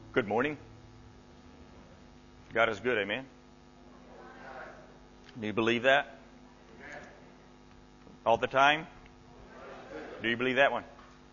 Good morning. God is good, amen? Do you believe that? All the time? Do you believe that one?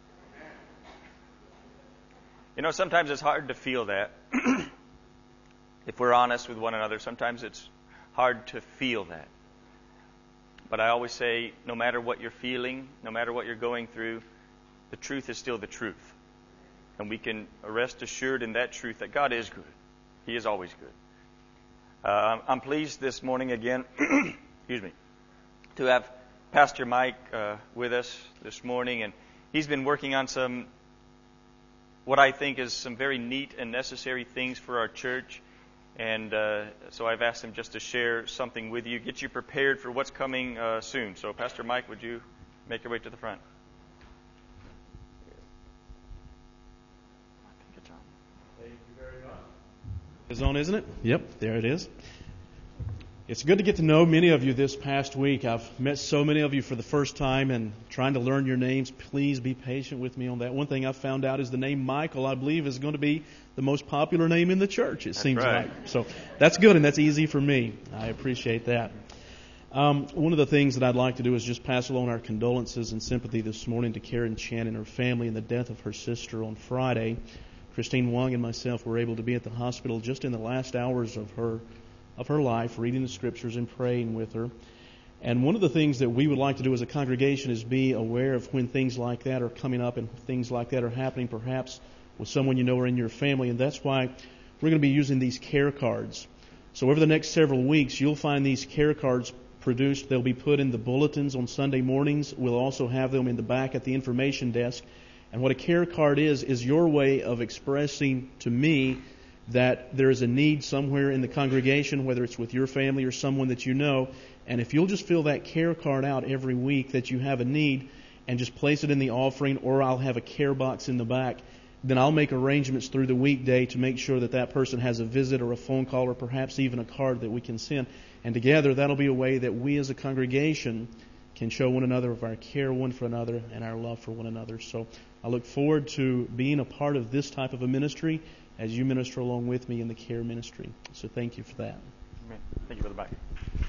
You know, sometimes it's hard to feel that. If we're honest with one another, sometimes it's hard to feel that. But I always say, no matter what you're feeling, no matter what you're going through, the truth is still the truth. And we can rest assured in that truth that God is good. He is always good. I'm pleased this morning again, excuse me, to have Pastor Mike with us this morning. And he's been working on what I think is some very neat and necessary things for our church. And so I've asked him just to share something with you, get you prepared for what's coming soon. So Pastor Mike, would you make your way to the front? Is on, isn't it? Yep, there it is. It's good to get to know many of you this past week. I've met so many of you for the first time and trying to learn your names. Please be patient with me on that. One thing I found out is the name Michael, I believe, is going to be the most popular name in the church, That's seems right. like. So that's good, and that's easy for me. I appreciate that. One of the things that I'd like to do is just pass along our condolences and sympathy this morning to Karen Chan and her family in the death of her sister on Friday. Christine Wong and myself were able to be at the hospital just in the last hours of her life, reading the Scriptures and praying with her. And one of the things that we would like to do as a congregation is be aware of when things like that are coming up and things like that are happening, perhaps with someone you know or in your family. And that's why we're going to be using these care cards. So over the next several weeks, you'll find these care cards produced. They'll be put in the bulletins on Sunday mornings. We'll also have them in the back at the information desk. And what a care card is your way of expressing to me that there is a need somewhere in the congregation, whether it's with your family or someone that you know. And if you'll just fill that care card out every week that you have a need and just place it in the offering, or I'll have a care box in the back, then I'll make arrangements through the weekday to make sure that that person has a visit or a phone call or perhaps even a card that we can send. And together, that'll be a way that we as a congregation can show one another of our care one for another and our love for one another. So I look forward to being a part of this type of a ministry as you minister along with me in the care ministry. So thank you for that. Amen. Thank you, Brother Mike.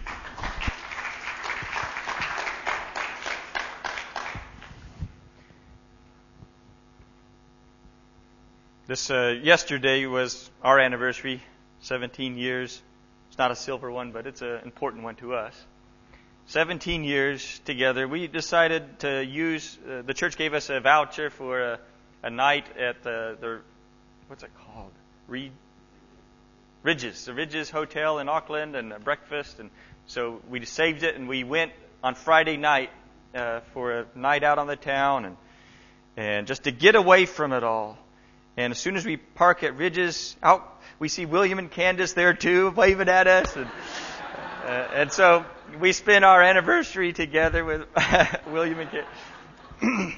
This yesterday was our anniversary, 17 years. It's not a silver one, but it's an important one to us. 17 years together. We decided to use, the church gave us a voucher for a night at the what's it called? Ridges. The Ridges Hotel in Auckland, and a breakfast. And so we saved it, and we went on Friday night for a night out on the town and just to get away from it all. And as soon as we park at Ridges, out we see William and Candace there too, waving at us. And so we spent our anniversary together with William and Candace.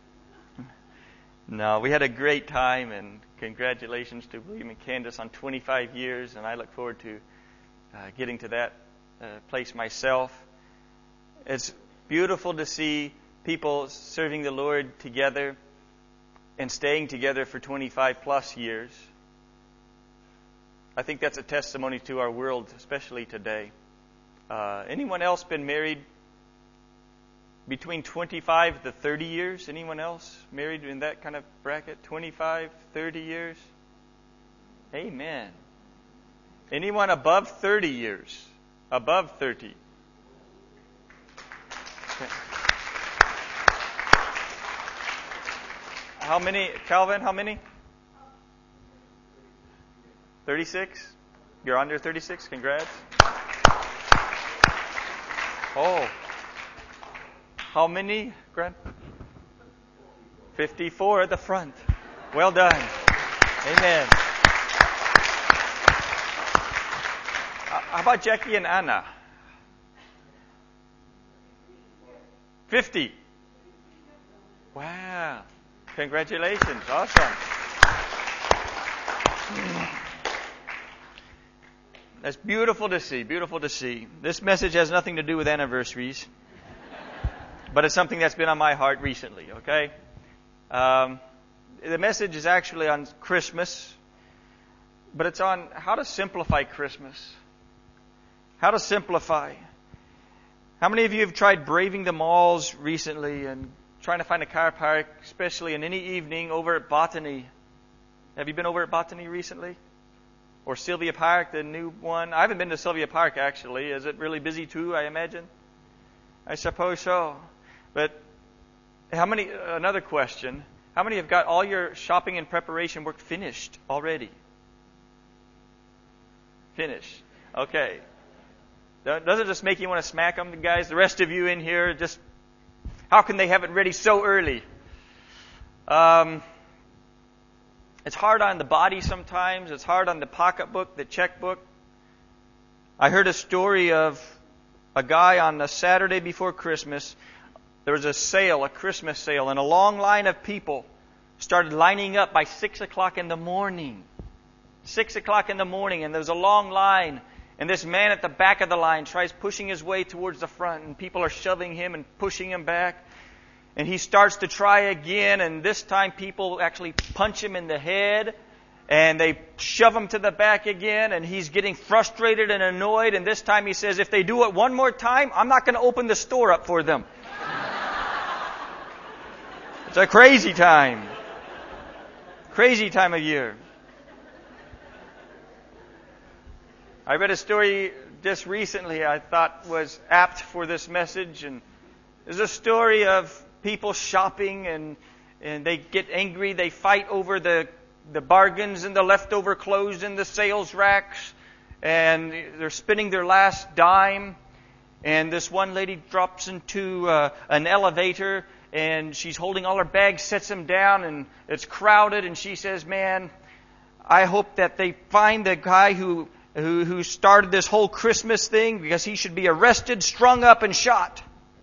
No, we had a great time, and congratulations to William and Candace on 25 years, and I look forward to getting to that place myself. It's beautiful to see people serving the Lord together and staying together for 25 plus years. I think that's a testimony to our world, especially today. Anyone else been married between 25 to 30 years? Anyone else married in that kind of bracket? 25, 30 years? Amen. Anyone above 30 years? Above 30? Okay. How many, Calvin, how many? 36? You're under 36? Congrats. Oh. How many, Grant? 54 at the front. Well done. Amen. How about Jackie and Anna? 50. Wow. Congratulations. Awesome. That's beautiful to see. Beautiful to see. This message has nothing to do with anniversaries, but it's something that's been on my heart recently, okay? The message is actually on Christmas, but it's on how to simplify Christmas. How to simplify. How many of you have tried braving the malls recently and trying to find a car park, especially in any evening over at Botany? Have you been over at Botany recently? Or Sylvia Park, the new one? I haven't been to Sylvia Park, actually. Is it really busy too, I imagine? I suppose so. But another question, how many have got all your shopping and preparation work finished already? Finished. Okay. Does it just make you want to smack them, guys? The rest of you in here, just how can they have it ready so early? It's hard on the body sometimes. It's hard on the pocketbook, the checkbook. I heard a story of a guy on a Saturday before Christmas. There was a sale, a Christmas sale, and a long line of people started lining up by 6 o'clock in the morning. 6 o'clock in the morning, and there's a long line. And this man at the back of the line tries pushing his way towards the front, and people are shoving him and pushing him back. And he starts to try again, and this time people actually punch him in the head, and they shove him to the back again, and he's getting frustrated and annoyed, and this time he says, if they do it one more time, I'm not going to open the store up for them. It's a crazy time. Crazy time of year. I read a story just recently I thought was apt for this message, and there's a story of people shopping and they get angry, they fight over the bargains and the leftover clothes in the sales racks, and they're spending their last dime, and this one lady drops into an elevator, and she's holding all her bags, sets them down, and it's crowded, and she says, man, I hope that they find the guy who started this whole Christmas thing, because he should be arrested, strung up, and shot.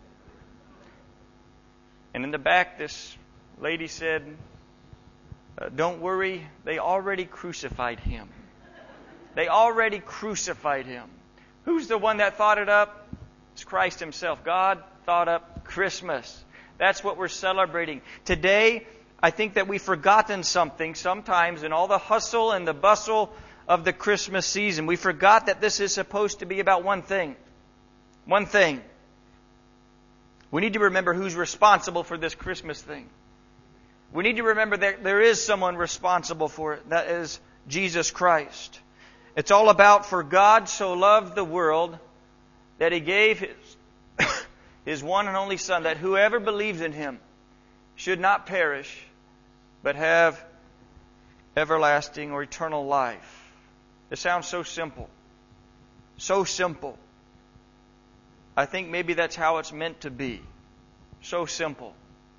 And in the back, this lady said, don't worry, they already crucified him. They already crucified him. Who's the one that thought it up? It's Christ himself. God thought up Christmas. That's what we're celebrating. Today, I think that we've forgotten something sometimes in all the hustle and the bustle of the Christmas season. We forgot that this is supposed to be about one thing. One thing. We need to remember who's responsible for this Christmas thing. We need to remember that there is someone responsible for it. That is Jesus Christ. It's all about, for God so loved the world that He gave His one and only Son, that whoever believes in Him should not perish, but have everlasting or eternal life. It sounds so simple. So simple. I think maybe that's how it's meant to be. So simple.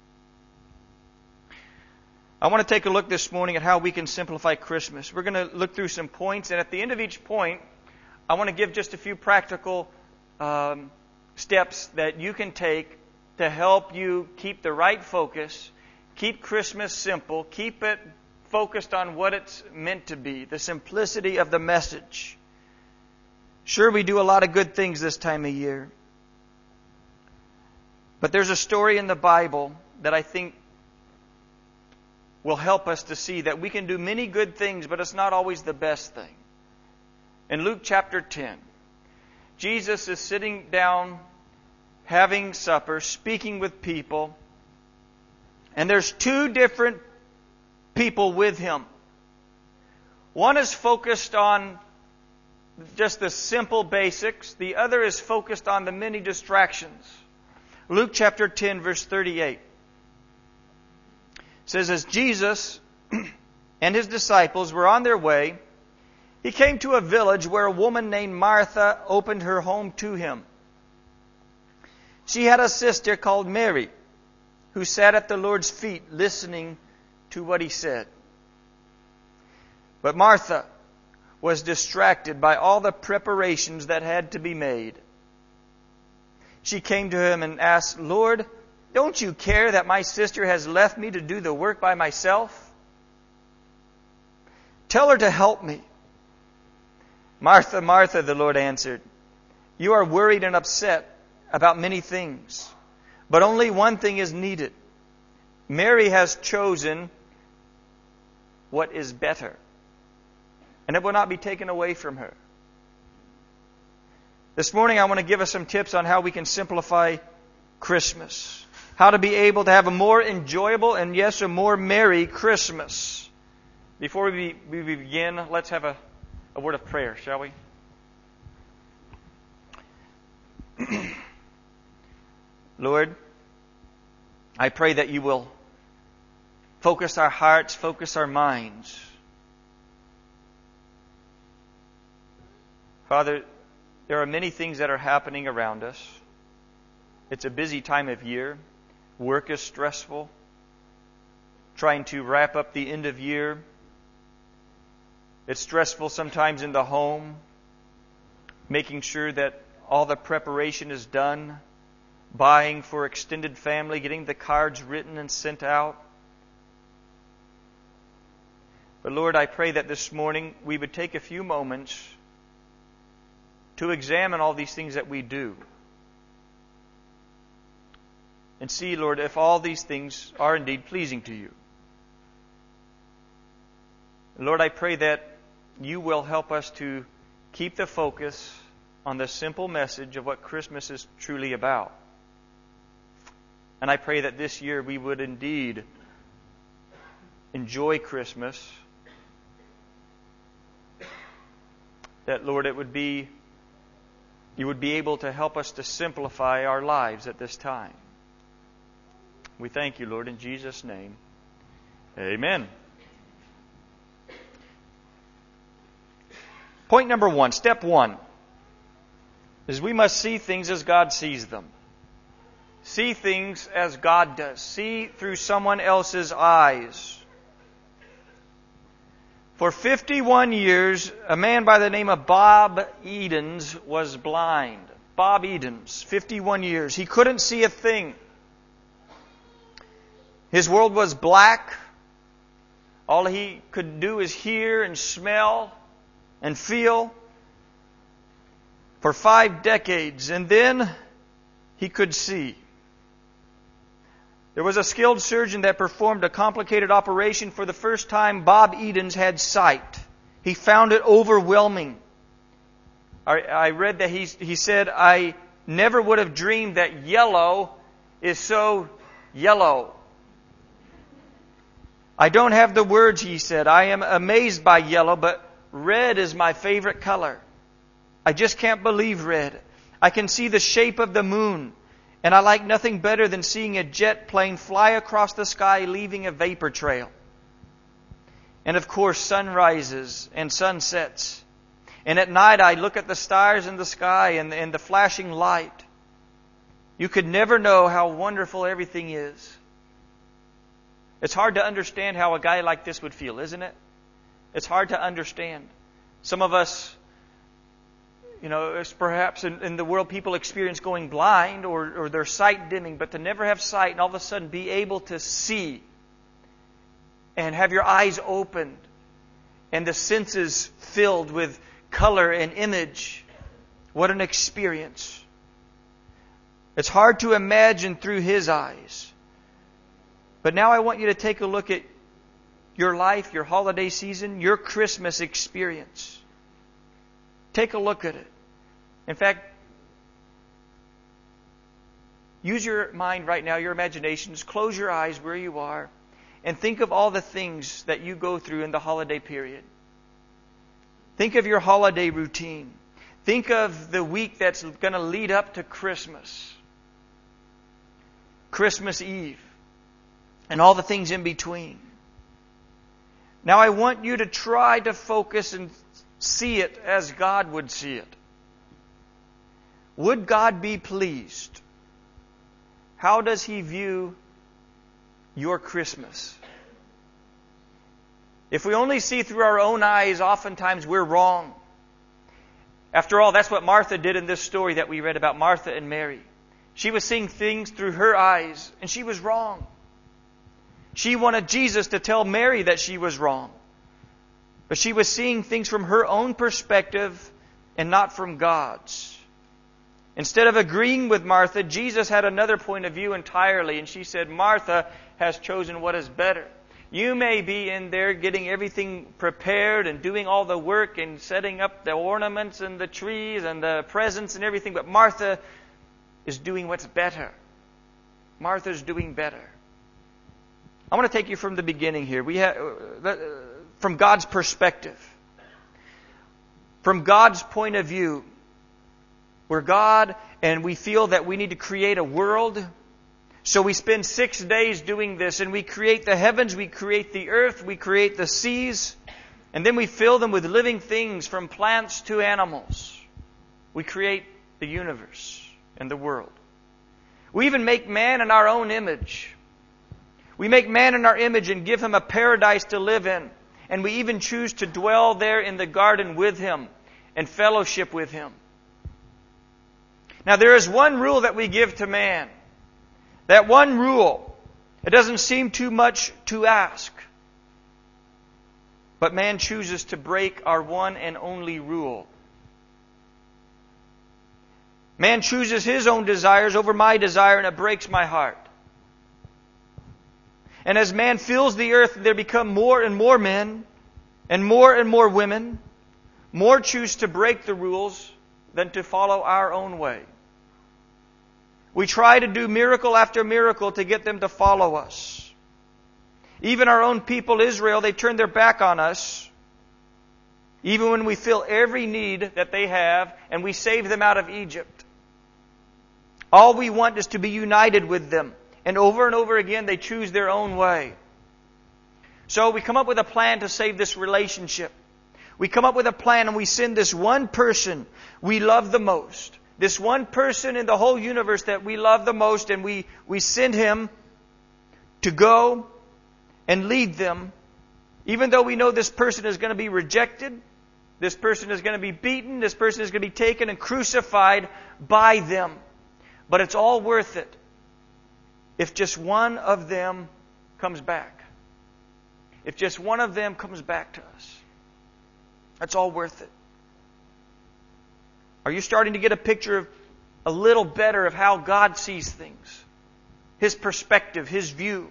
I want to take a look this morning at how we can simplify Christmas. We're going to look through some points, and at the end of each point, I want to give just a few practical steps that you can take to help you keep the right focus, keep Christmas simple, keep it focused on what it's meant to be, the simplicity of the message. Sure, we do a lot of good things this time of year. But there's a story in the Bible that I think will help us to see that we can do many good things, but it's not always the best thing. In Luke chapter 10, Jesus is sitting down, having supper, speaking with people, and there's two different people with Him. One is focused on just the simple basics. The other is focused on the many distractions. Luke chapter 10, verse 38 says, as Jesus and His disciples were on their way, He came to a village where a woman named Martha opened her home to Him. She had a sister called Mary, who sat at the Lord's feet listening to what He said. But Martha was distracted by all the preparations that had to be made. She came to Him and asked, Lord, don't you care that my sister has left me to do the work by myself? Tell her to help me. Martha, Martha, the Lord answered, you are worried and upset about many things, but only one thing is needed. Mary has chosen what is better, and it will not be taken away from her. This morning I want to give us some tips on how we can simplify Christmas. How to be able to have a more enjoyable and, yes, a more merry Christmas. Before we begin, let's have a word of prayer, shall we? Lord, I pray that you will focus our hearts, focus our minds. Father, there are many things that are happening around us. It's a busy time of year. Work is stressful. Trying to wrap up the end of year. It's stressful sometimes in the home. Making sure that all the preparation is done. Buying for extended family. Getting the cards written and sent out. But Lord, I pray that this morning we would take a few moments to examine all these things that we do. And see, Lord, if all these things are indeed pleasing to you. Lord, I pray that you will help us to keep the focus on the simple message of what Christmas is truly about. And I pray that this year we would indeed enjoy Christmas. That, Lord, you would be able to help us to simplify our lives at this time. We thank you, Lord, in Jesus' name. Amen. Point number 1, step 1, is we must see things as God sees them. See things as God does. See through someone else's eyes. For 51 years, a man by the name of Bob Edens was blind. Bob Edens, 51 years. He couldn't see a thing. His world was black. All he could do is hear and smell and feel for 5 decades. And then he could see. There was a skilled surgeon that performed a complicated operation. For the first time, Bob Edens had sight. He found it overwhelming. I read that he said, I never would have dreamed that yellow is so yellow. I don't have the words, he said. I am amazed by yellow, but red is my favorite color. I just can't believe red. I can see the shape of the moon. And I like nothing better than seeing a jet plane fly across the sky, leaving a vapor trail. And of course, sunrises and sunsets. And at night, I look at the stars in the sky and the flashing light. You could never know how wonderful everything is. It's hard to understand how a guy like this would feel, isn't it? It's hard to understand. Some of us, it's perhaps in the world people experience going blind or their sight dimming, but to never have sight and all of a sudden be able to see and have your eyes opened and the senses filled with color and image. What an experience. It's hard to imagine through his eyes. But now I want you to take a look at your life, your holiday season, your Christmas experience. Take a look at it. In fact, use your mind right now, your imaginations. Close your eyes where you are and think of all the things that you go through in the holiday period. Think of your holiday routine. Think of the week that's going to lead up to Christmas. Christmas Eve. And all the things in between. Now I want you to try to focus and see it as God would see it. Would God be pleased? How does He view your Christmas? If we only see through our own eyes, oftentimes we're wrong. After all, that's what Martha did in this story that we read about, Martha and Mary. She was seeing things through her eyes, and she was wrong. She wanted Jesus to tell Mary that she was wrong. But she was seeing things from her own perspective and not from God's. Instead of agreeing with Martha, Jesus had another point of view entirely. And she said, Martha has chosen what is better. You may be in there getting everything prepared and doing all the work and setting up the ornaments and the trees and the presents and everything, but Martha is doing what's better. Martha's doing better. I want to take you from the beginning here. From God's perspective. From God's point of view. We're God and we feel that we need to create a world. So we spend 6 days doing this, and we create the heavens, we create the earth, we create the seas, and then we fill them with living things from plants to animals. We create the universe and the world. We even make man in our own image. We make man in our image and give him a paradise to live in. And we even choose to dwell there in the garden with him and fellowship with him. Now there is one rule that we give to man. That one rule, it doesn't seem too much to ask. But man chooses to break our one and only rule. Man chooses his own desires over my desire, and it breaks my heart. And as man fills the earth, there become more and more men and more women. More choose to break the rules than to follow our own way. We try to do miracle after miracle to get them to follow us. Even our own people, Israel, they turn their back on us. Even when we fill every need that they have and we save them out of Egypt. All we want is to be united with them. And over again they choose their own way. So we come up with a plan to save this relationship. We come up with a plan and we send this one person we love the most. This one person in the whole universe that we love the most, and we send him to go and lead them, even though we know this person is going to be rejected, this person is going to be beaten, this person is going to be taken and crucified by them. But it's all worth it if just one of them comes back. If just one of them comes back to us. That's all worth it. Are you starting to get a picture of a little better of how God sees things? His perspective, His view.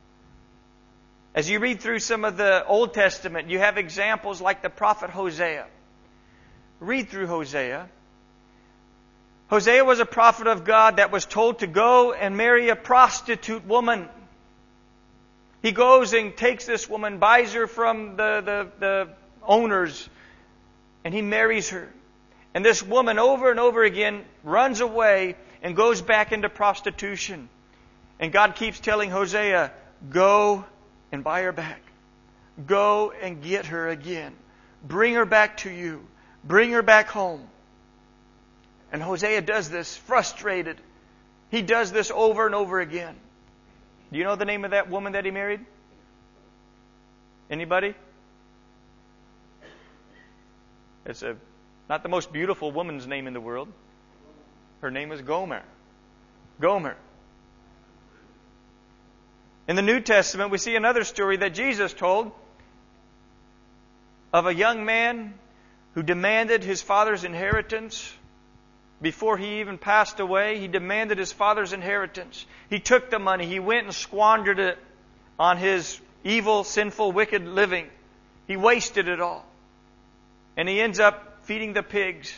As you read through some of the Old Testament, you have examples like the prophet Hosea. Read through Hosea. Hosea was a prophet of God that was told to go and marry a prostitute woman. He goes and takes this woman, buys her from the owners, and he marries her. And this woman over and over again runs away and goes back into prostitution. And God keeps telling Hosea, go and buy her back. Go and get her again. Bring her back to you. Bring her back home. And Hosea does this frustrated. He does this over and over again. Do you know the name of that woman that he married? Anybody? It's not the most beautiful woman's name in the world. Her name is Gomer. Gomer. In the New Testament, we see another story that Jesus told of a young man who demanded his father's inheritance. Before he even passed away, he demanded his father's inheritance. He took the money. He went and squandered it on his evil, sinful, wicked living. He wasted it all. And he ends up feeding the pigs.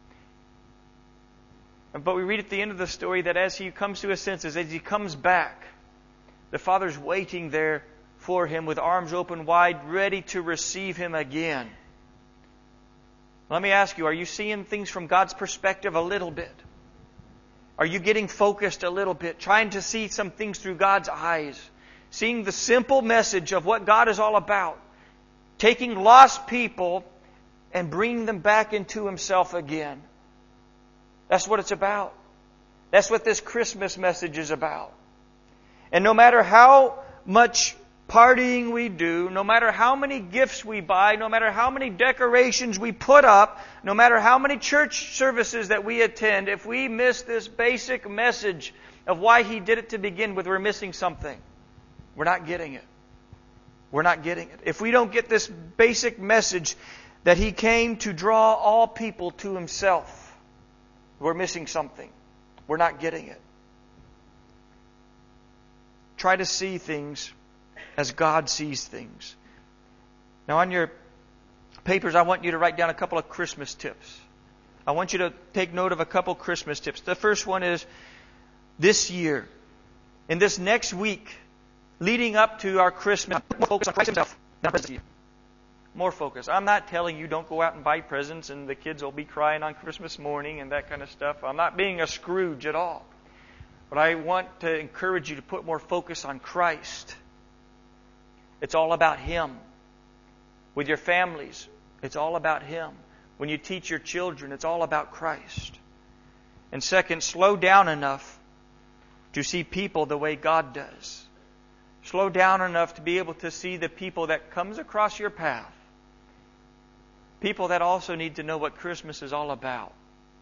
But we read at the end of the story that as he comes to his senses, as he comes back, the Father's waiting there for him with arms open wide, ready to receive him again. Let me ask you, are you seeing things from God's perspective a little bit? Are you getting focused a little bit, trying to see some things through God's eyes? Seeing the simple message of what God is all about. Taking lost people and bringing them back into Himself again. That's what it's about. That's what this Christmas message is about. And no matter how much partying we do, no matter how many gifts we buy, no matter how many decorations we put up, no matter how many church services that we attend, if we miss this basic message of why He did it to begin with, we're missing something. We're not getting it. We're not getting it. If we don't get this basic message that He came to draw all people to Himself, we're missing something. We're not getting it. Try to see things as God sees things. Now on your papers, I want you to write down a couple of Christmas tips. I want you to take note of a couple Christmas tips. The first one is this year, in this next week, leading up to our Christmas, focus on Christ Himself. More focus. I'm not telling you don't go out and buy presents and the kids will be crying on Christmas morning and that kind of stuff. I'm not being a Scrooge at all. But I want to encourage you to put more focus on Christ. It's all about Him. With your families, it's all about Him. When you teach your children, it's all about Christ. And second, slow down enough to see people the way God does. Slow down enough to be able to see the people that comes across your path. People that also need to know what Christmas is all about.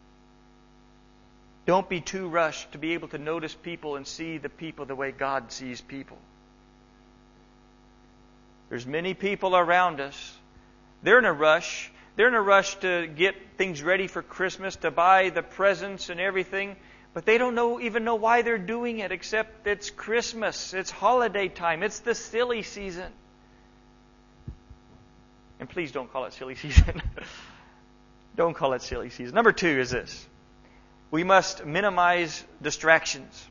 Don't be too rushed to be able to notice people and see the people the way God sees people. There's many people around us. They're in a rush. They're in a rush to get things ready for Christmas, to buy the presents and everything. But they don't even know why they're doing it, except it's Christmas. It's holiday time. It's the silly season. And please don't call it silly season. Don't call it silly season. Number 2 is this. We must minimize distractions.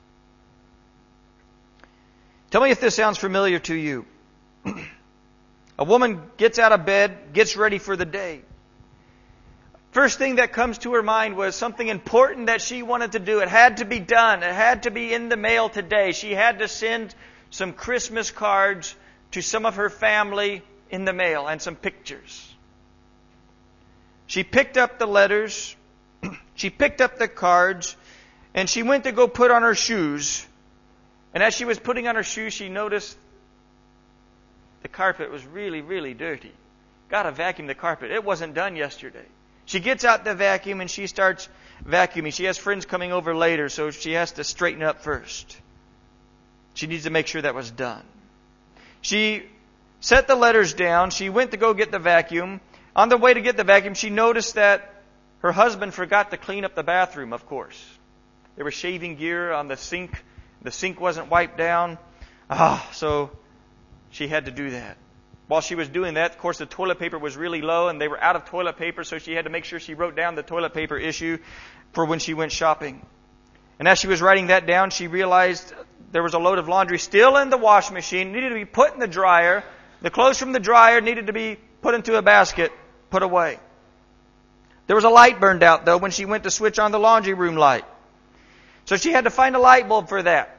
Tell me if this sounds familiar to you. A woman gets out of bed, gets ready for the day. First thing that comes to her mind was something important that she wanted to do. It had to be done. It had to be in the mail today. She had to send some Christmas cards to some of her family in the mail and some pictures. She picked up the letters, she picked up the cards, and she went to go put on her shoes. And as she was putting on her shoes, she noticed the carpet was really, really dirty. Got to vacuum the carpet. It wasn't done yesterday. She gets out the vacuum and she starts vacuuming. She has friends coming over later, so she has to straighten up first. She needs to make sure that was done. She set the letters down. She went to go get the vacuum. On the way to get the vacuum, she noticed that her husband forgot to clean up the bathroom, of course. There was shaving gear on the sink. The sink wasn't wiped down. So she had to do that. While she was doing that, of course, the toilet paper was really low and they were out of toilet paper, so she had to make sure she wrote down the toilet paper issue for when she went shopping. And as she was writing that down, she realized there was a load of laundry still in the wash machine, needed to be put in the dryer. The clothes from the dryer needed to be put into a basket, put away. There was a light burned out, though, when she went to switch on the laundry room light. So she had to find a light bulb for that.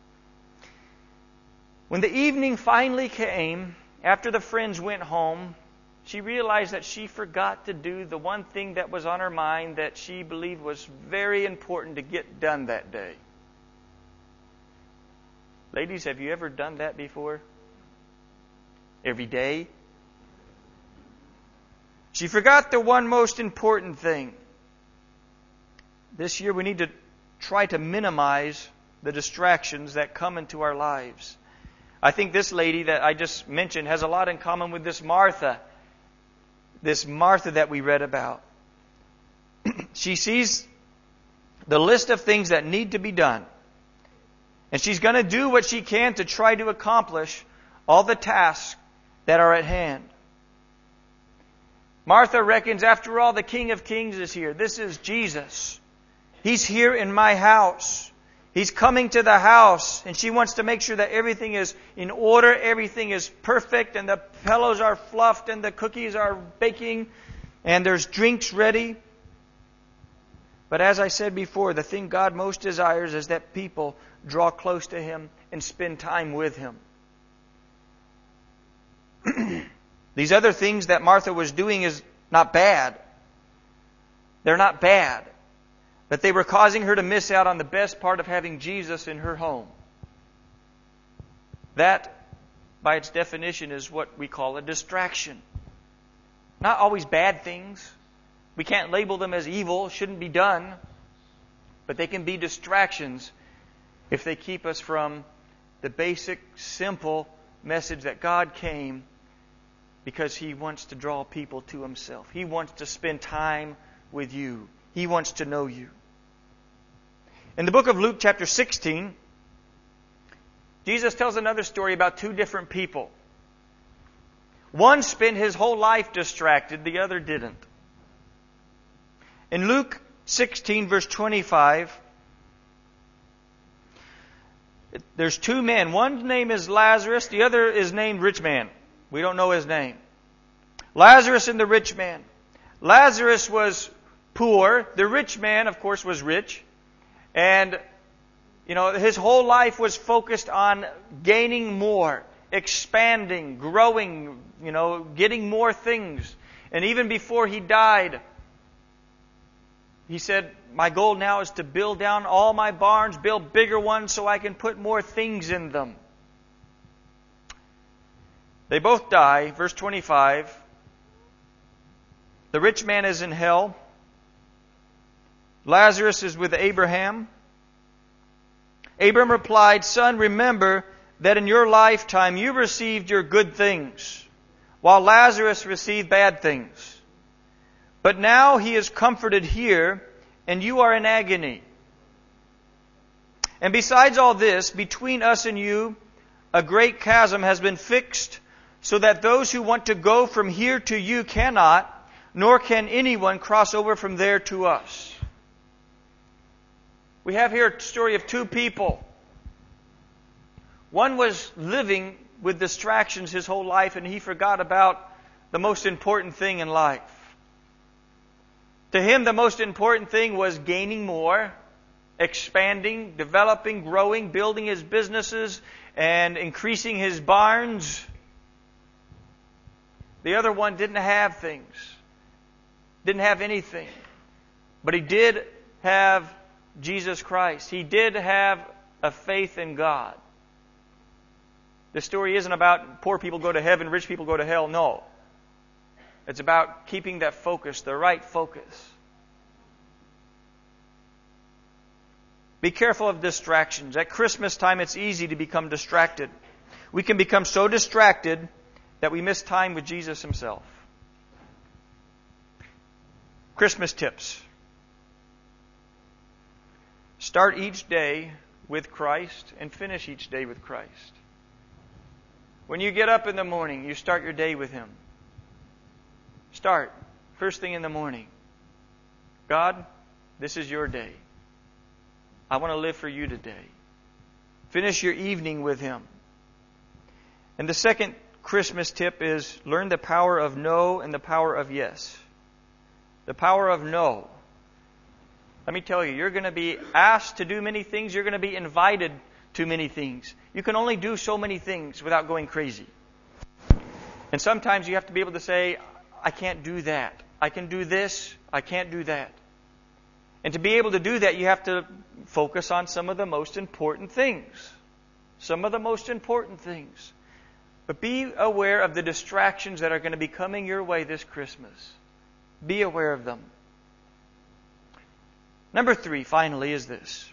When the evening finally came, after the friends went home, she realized that she forgot to do the one thing that was on her mind that she believed was very important to get done that day. Ladies, have you ever done that before? Every day? She forgot the one most important thing. This year we need to try to minimize the distractions that come into our lives. I think this lady that I just mentioned has a lot in common with this Martha that we read about. She sees the list of things that need to be done. And she's going to do what she can to try to accomplish all the tasks that are at hand. Martha reckons, after all, the King of Kings is here. This is Jesus. He's here in my house. He's coming to the house, and she wants to make sure that everything is in order, everything is perfect, and the pillows are fluffed, and the cookies are baking, and there's drinks ready. But as I said before, the thing God most desires is that people draw close to Him and spend time with Him. These other things that Martha was doing is not bad. They're not bad. But they were causing her to miss out on the best part of having Jesus in her home. That, by its definition, is what we call a distraction. Not always bad things. We can't label them as evil, shouldn't be done. But they can be distractions if they keep us from the basic, simple message that God came because He wants to draw people to Himself. He wants to spend time with you. He wants to know you. In the book of Luke chapter 16, Jesus tells another story about two different people. One spent his whole life distracted, the other didn't. In Luke 16, verse 25, there's two men. One's name is Lazarus, the other is named Rich Man. We don't know his name. Lazarus and the rich man. Lazarus was poor. The rich man, of course, was rich. And, his whole life was focused on gaining more, expanding, growing, getting more things. And even before he died, he said, my goal now is to build down all my barns, build bigger ones so I can put more things in them. They both die. Verse 25. The rich man is in hell. Lazarus is with Abraham. Abraham replied, Son, remember that in your lifetime you received your good things, while Lazarus received bad things. But now he is comforted here, and you are in agony. And besides all this, between us and you, a great chasm has been fixed, so that those who want to go from here to you cannot, nor can anyone cross over from there to us. We have here a story of two people. One was living with distractions his whole life, and he forgot about the most important thing in life. To him, the most important thing was gaining more, expanding, developing, growing, building his businesses, and increasing his barns. The other one didn't have things. Didn't have anything. But he did have Jesus Christ. He did have a faith in God. The story isn't about poor people go to heaven, rich people go to hell. No. It's about keeping that focus, the right focus. Be careful of distractions. At Christmas time, it's easy to become distracted. We can become so distracted that we miss time with Jesus Himself. Christmas tips. Start each day with Christ and finish each day with Christ. When you get up in the morning, you start your day with Him. Start first thing in the morning. God, this is your day. I want to live for you today. Finish your evening with Him. And the second Christmas tip is learn the power of no and the power of yes. The power of no. Let me tell you, you're going to be asked to do many things. You're going to be invited to many things. You can only do so many things without going crazy. And sometimes you have to be able to say, I can't do that. I can do this. I can't do that. And to be able to do that, you have to focus on some of the most important things. Some of the most important things. But be aware of the distractions that are going to be coming your way this Christmas. Be aware of them. Number 3, finally, is this.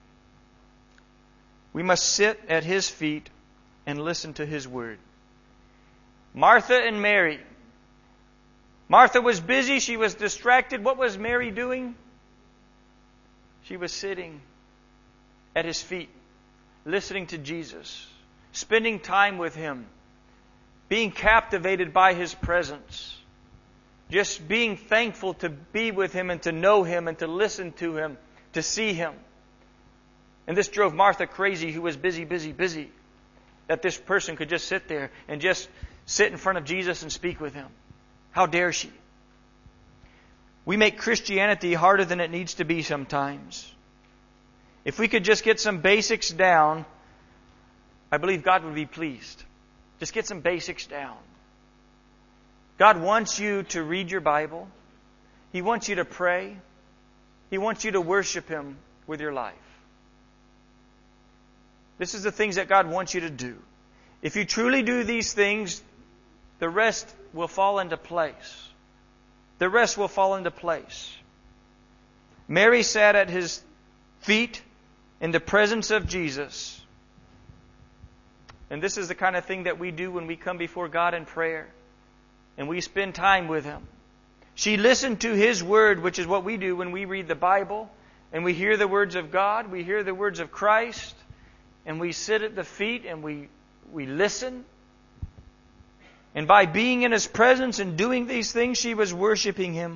We must sit at His feet and listen to His Word. Martha and Mary. Martha was busy. She was distracted. What was Mary doing? She was sitting at His feet, listening to Jesus, spending time with Him, being captivated by His presence, just being thankful to be with Him and to know Him and to listen to Him, to see Him. And this drove Martha crazy, who was busy, that this person could just sit there and just sit in front of Jesus and speak with Him. How dare she? We make Christianity harder than it needs to be sometimes. If we could just get some basics down, I believe God would be pleased. Just get some basics down. God wants you to read your Bible. He wants you to pray. He wants you to worship Him with your life. This is the things that God wants you to do. If you truly do these things, the rest will fall into place. The rest will fall into place. Mary sat at His feet in the presence of Jesus. And this is the kind of thing that we do when we come before God in prayer. And we spend time with Him. She listened to His Word, which is what we do when we read the Bible. And we hear the words of God. We hear the words of Christ. and we sit at the feet and we listen. And by being in His presence and doing these things, she was worshiping Him.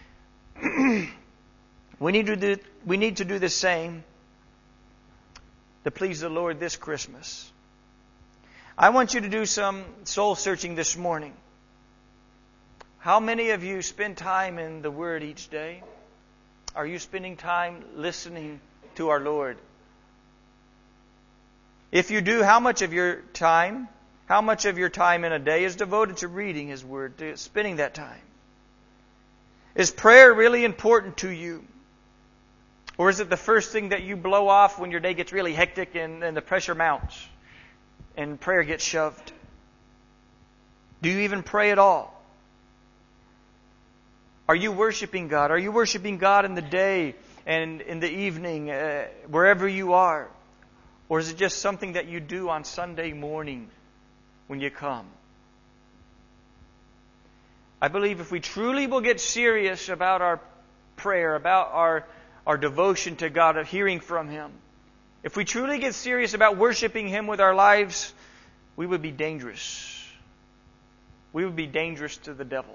We need to do the same to please the Lord this Christmas. I want you to do some soul searching this morning. How many of you spend time in the Word each day? Are you spending time listening to our Lord? If you do, how much of your time in a day is devoted to reading His Word, to spending that time? Is prayer really important to you? Or is it the first thing that you blow off when your day gets really hectic and the pressure mounts and prayer gets shoved? Do you even pray at all? Are you worshiping God? Are you worshiping God in the day and in the evening, wherever you are? Or is it just something that you do on Sunday morning when you come? I believe if we truly will get serious about our prayer, about our devotion to God, of hearing from Him, if we truly get serious about worshiping Him with our lives, we would be dangerous. We would be dangerous to the devil.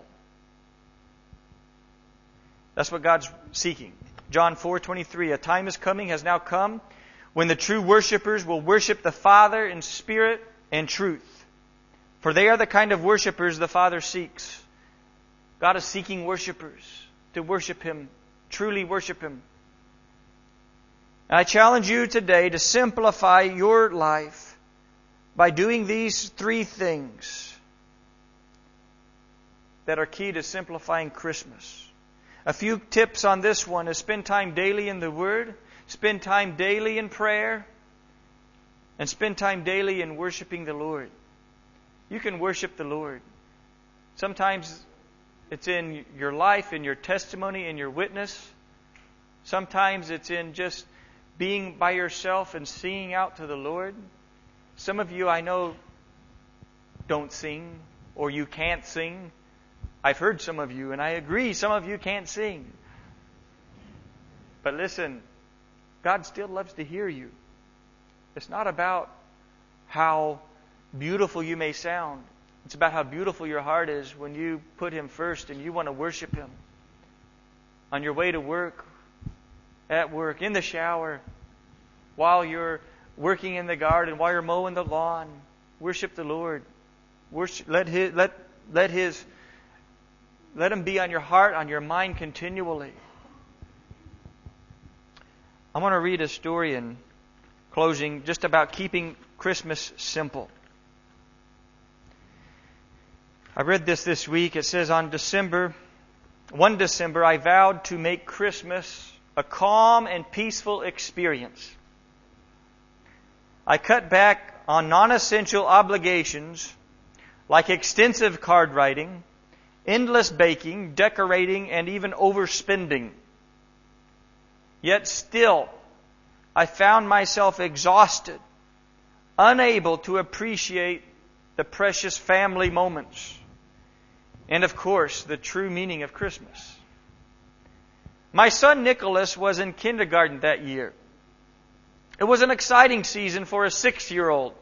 That's what God's seeking. John 4:23, a time is coming, has now come, when the true worshipers will worship the Father in spirit and truth. For they are the kind of worshipers the Father seeks. God is seeking worshipers to worship Him, truly worship Him. And I challenge you today to simplify your life by doing these 3 things that are key to simplifying Christmas. A few tips on this one is spend time daily in the Word, spend time daily in prayer, and spend time daily in worshiping the Lord. You can worship the Lord. Sometimes it's in your life, in your testimony, in your witness. Sometimes it's in just being by yourself and singing out to the Lord. Some of you I know don't sing, or you can't sing. I've heard some of you, and I agree, some of you can't sing. But listen, God still loves to hear you. It's not about how beautiful you may sound. It's about how beautiful your heart is when you put Him first and you want to worship Him. On your way to work, at work, in the shower, while you're working in the garden, while you're mowing the lawn, worship the Lord. Worship, let Him be on your heart, on your mind continually. I want to read a story in closing just about keeping Christmas simple. I read this week. It says, on 1 December, I vowed to make Christmas a calm and peaceful experience. I cut back on non-essential obligations like extensive card writing, endless baking, decorating, and even overspending. Yet still, I found myself exhausted, unable to appreciate the precious family moments, and of course, the true meaning of Christmas. My son Nicholas was in kindergarten that year. It was an exciting season for a 6-year-old.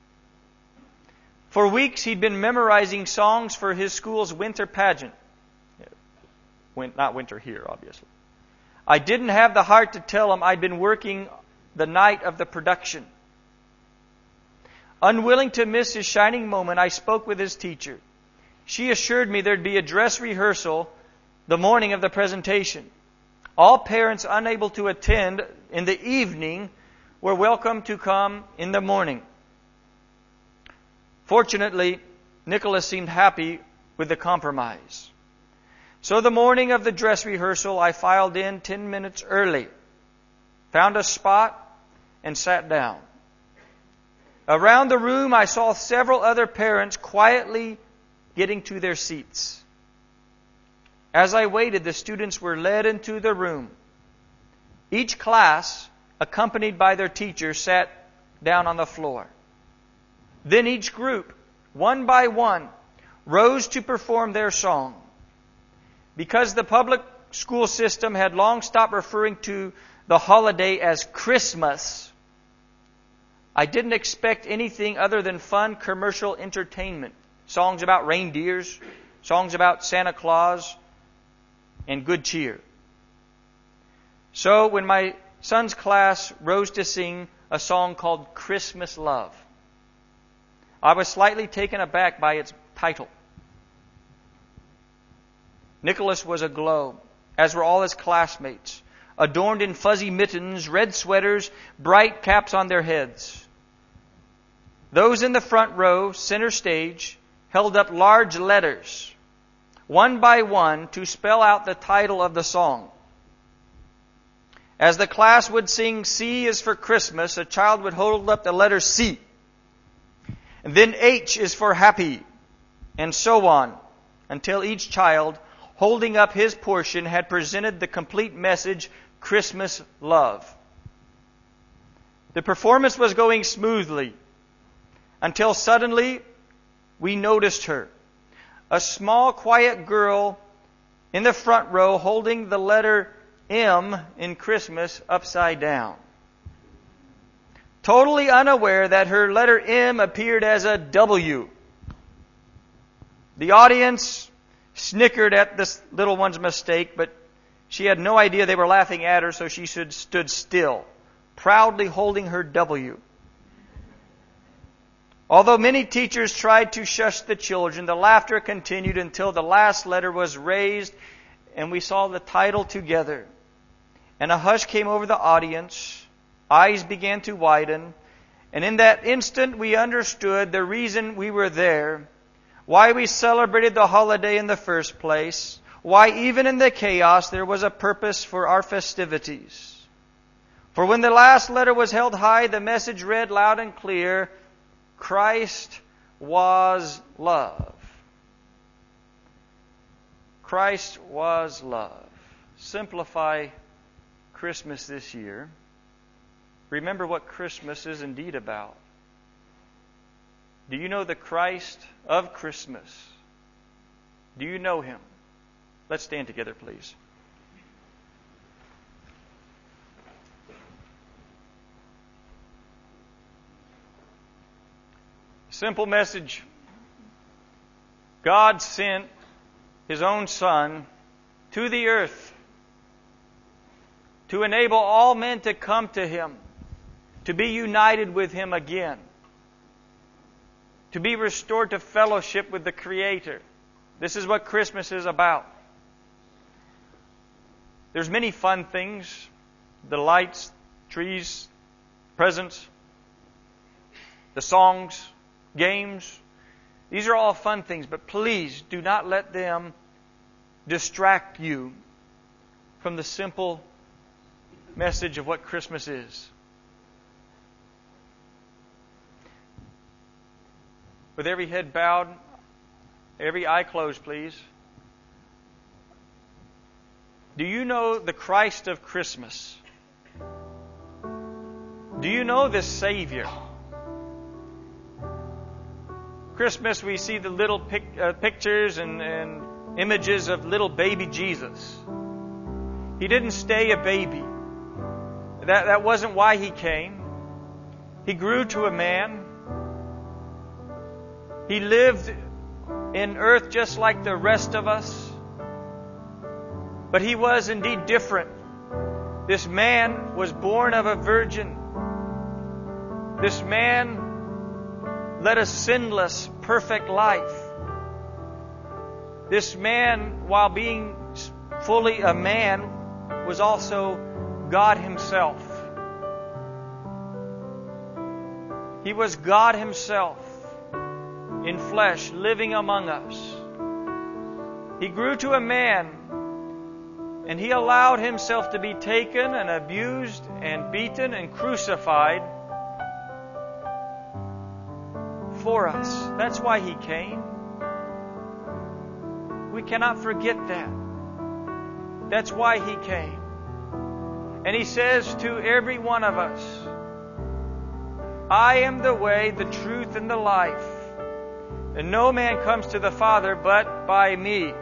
For weeks, he'd been memorizing songs for his school's winter pageant. Not winter here, obviously. I didn't have the heart to tell him I'd been working the night of the production. Unwilling to miss his shining moment, I spoke with his teacher. She assured me there'd be a dress rehearsal the morning of the presentation. All parents unable to attend in the evening were welcome to come in the morning. Fortunately, Nicholas seemed happy with the compromise. So the morning of the dress rehearsal, I filed in 10 minutes early, found a spot, and sat down. Around the room, I saw several other parents quietly getting to their seats. As I waited, the students were led into the room. Each class, accompanied by their teacher, sat down on the floor. Then each group, one by one, rose to perform their song. Because the public school system had long stopped referring to the holiday as Christmas, I didn't expect anything other than fun commercial entertainment. Songs about reindeers, songs about Santa Claus, and good cheer. So when my son's class rose to sing a song called Christmas Love, I was slightly taken aback by its title. Nicholas was aglow, as were all his classmates, adorned in fuzzy mittens, red sweaters, bright caps on their heads. Those in the front row, center stage, held up large letters, one by one, to spell out the title of the song. As the class would sing C is for Christmas, a child would hold up the letter C. And then H is for happy, and so on, until each child, holding up his portion, had presented the complete message, Christmas Love. The performance was going smoothly until suddenly we noticed her. A small, quiet girl in the front row holding the letter M in Christmas upside down. Totally unaware that her letter M appeared as a W. The audience snickered at this little one's mistake, but she had no idea they were laughing at her, so she stood still, proudly holding her W. Although many teachers tried to shush the children, the laughter continued until the last letter was raised and we saw the title together. And a hush came over the audience. Eyes began to widen. And in that instant we understood the reason we were there, why we celebrated the holiday in the first place, why even in the chaos there was a purpose for our festivities. For when the last letter was held high, the message read loud and clear, Christ was love. Christ was love. Simplify Christmas this year. Remember what Christmas is indeed about. Do you know the Christ of Christmas? Do you know Him? Let's stand together, please. Simple message. God sent His own Son to the earth to enable all men to come to Him, to be united with Him again, to be restored to fellowship with the Creator. This is what Christmas is about. There's many fun things, the lights, trees, presents, the songs, games. These are all fun things, but please do not let them distract you from the simple message of what Christmas is. With every head bowed, every eye closed, please. Do you know the Christ of Christmas? Do you know this Savior? Christmas, we see the little pictures and images of little baby Jesus. He didn't stay a baby. That wasn't why He came. He grew to a man. He lived in earth just like the rest of us. But He was indeed different. This man was born of a virgin. This man led a sinless, perfect life. This man, while being fully a man, was also God Himself. He was God Himself in flesh, living among us. He grew to a man, and He allowed Himself to be taken and abused and beaten and crucified for us. That's why He came. We cannot forget that. That's why He came. And He says to every one of us, I am the way, the truth, and the life. And no man comes to the Father but by me.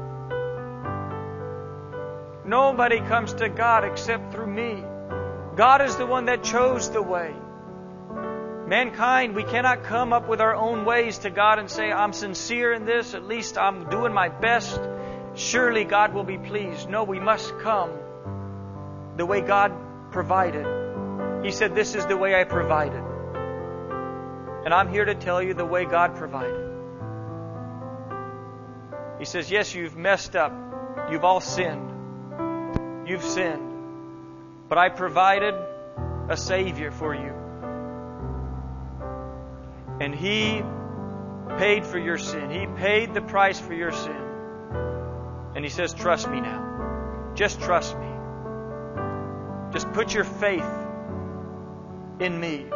Nobody comes to God except through me. God is the one that chose the way. Mankind, we cannot come up with our own ways to God and say, I'm sincere in this, at least I'm doing my best. Surely God will be pleased. No, we must come the way God provided. He said, this is the way I provided. And I'm here to tell you the way God provided. He says, yes, you've messed up. You've all sinned. You've sinned. But I provided a Savior for you. And He paid for your sin. He paid the price for your sin. And He says, trust me now. Just trust me. Just put your faith in me.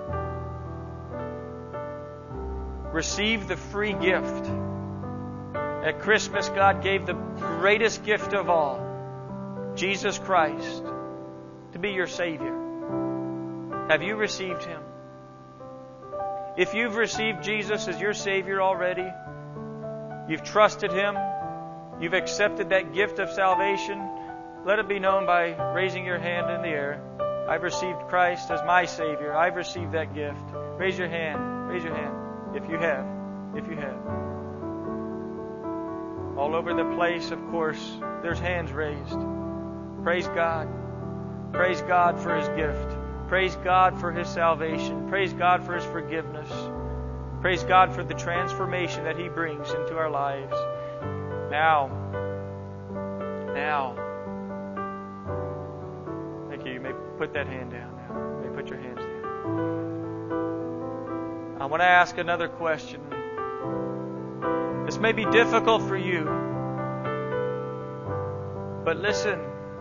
Receive the free gift. At Christmas, God gave the greatest gift of all, Jesus Christ, to be your Savior. Have you received Him? If you've received Jesus as your Savior already, you've trusted Him, you've accepted that gift of salvation, let it be known by raising your hand in the air. I've received Christ as my Savior. I've received that gift. Raise your hand. Raise your hand. If you have. If you have. All over the place, of course, there's hands raised. Praise God. Praise God for His gift. Praise God for His salvation. Praise God for His forgiveness. Praise God for the transformation that He brings into our lives. Now. Thank you. You may put that hand down now. You may put your hands down. I want to ask another question. This may be difficult for you. But listen.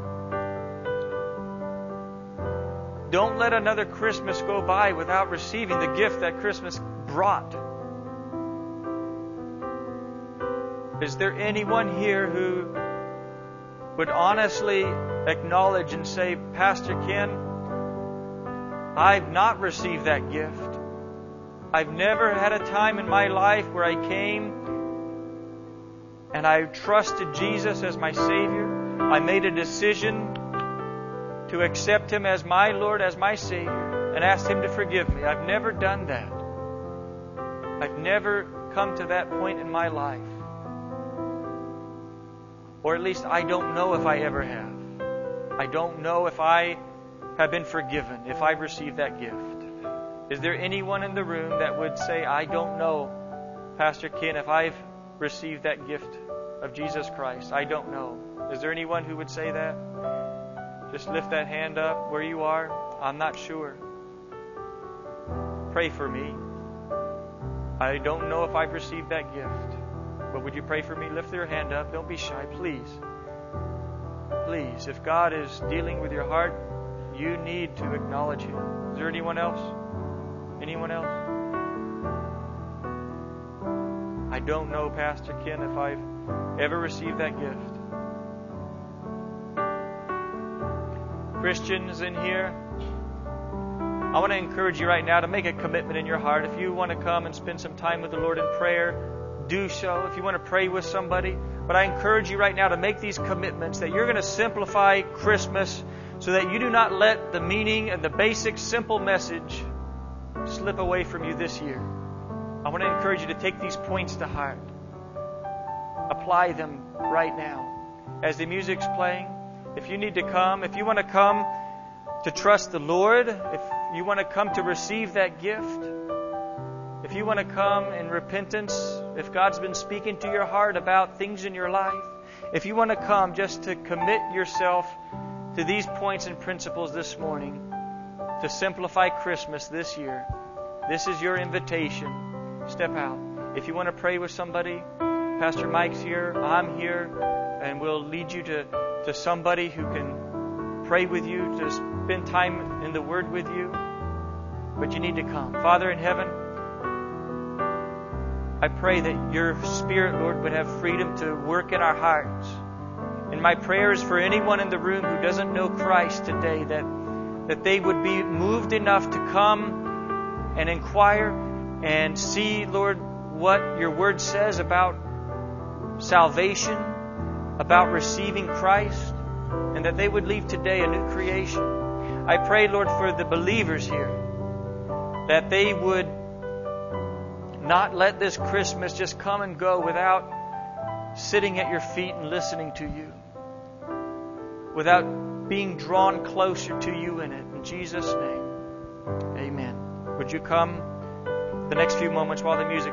Don't let another Christmas go by without receiving the gift that Christmas brought. Is there anyone here who would honestly acknowledge and say, Pastor Ken, I've not received that gift. I've never had a time in my life where I came and I trusted Jesus as my Savior. I made a decision to accept Him as my Lord, as my Savior, and asked Him to forgive me. I've never done that. I've never come to that point in my life. Or at least I don't know if I ever have. I don't know if I have been forgiven, if I've received that gift. Is there anyone in the room that would say, I don't know, Pastor Ken, if I've received that gift of Jesus Christ? I don't know. Is there anyone who would say that? Just lift that hand up where you are. I'm not sure. Pray for me. I don't know if I've received that gift. But would you pray for me? Lift your hand up. Don't be shy, please. Please, if God is dealing with your heart, you need to acknowledge Him. Is there anyone else? Anyone else? I don't know, Pastor Ken, if I've ever received that gift. Christians in here, I want to encourage you right now to make a commitment in your heart. If you want to come and spend some time with the Lord in prayer, do so. If you want to pray with somebody. But I encourage you right now to make these commitments that you're going to simplify Christmas so that you do not let the meaning and the basic, simple message slip away from you this year. I want to encourage you to take these points to heart. Apply them right now. As the music's playing, if you need to come, if you want to come to trust the Lord, if you want to come to receive that gift, if you want to come in repentance, if God's been speaking to your heart about things in your life, if you want to come just to commit yourself to these points and principles this morning, to simplify Christmas this year, this is your invitation. Step out. If you want to pray with somebody, Pastor Mike's here, I'm here, and we'll lead you to somebody who can pray with you, to spend time in the Word with you. But you need to come. Father in heaven, I pray that your Spirit, Lord, would have freedom to work in our hearts. And my prayer is for anyone in the room who doesn't know Christ today, that they would be moved enough to come and inquire and see, Lord, what your Word says about salvation, about receiving Christ, and that they would leave today a new creation. I pray, Lord, for the believers here. that they would not let this Christmas just come and go without sitting at your feet and listening to you, without being drawn closer to you in it. In Jesus' name, amen. Would you come the next few moments while the music